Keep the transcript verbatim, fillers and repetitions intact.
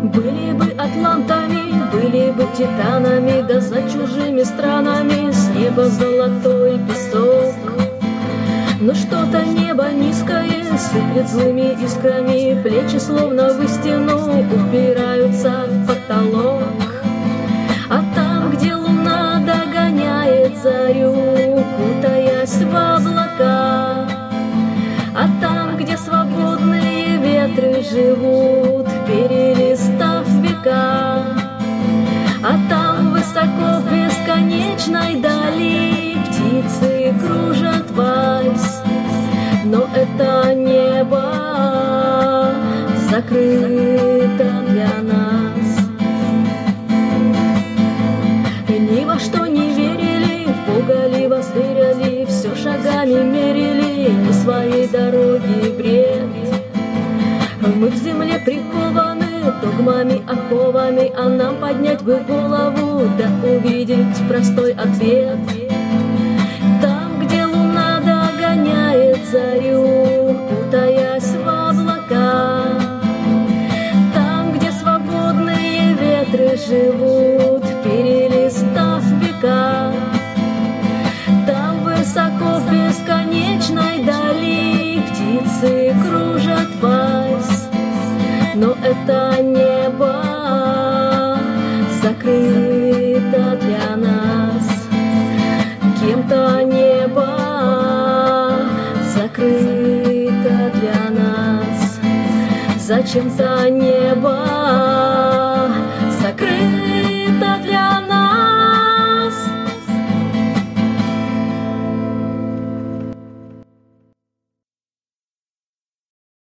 Были бы атлантами, были бы титанами, да за чужими странами с неба золотой песок. Но что-то небо низкое сыплет злыми искрами, плечи словно в стену упираются в потолок. А там, где луна догоняет зарю, кутаясь в облака, а там, где свободные ветры живут, перелистав века, а там высоко в бесконечной дали птицы кружат вальс. Но это небо закрыто для нас. Ни во что не верили, в Бога ли возверили, все шагами мерили, не своей дороги бред. Мы в земле прикованы догмами, оковами, а нам поднять бы голову, да увидеть простой ответ. Там, где луна догоняет зарю, кутаясь в облака, там, где свободные ветры живут, перелистав века, там высоко в бесконечной дали птицы кружат вальс. Но это небо закрыто для нас. Кем-то небо закрыто для нас. Зачем-то небо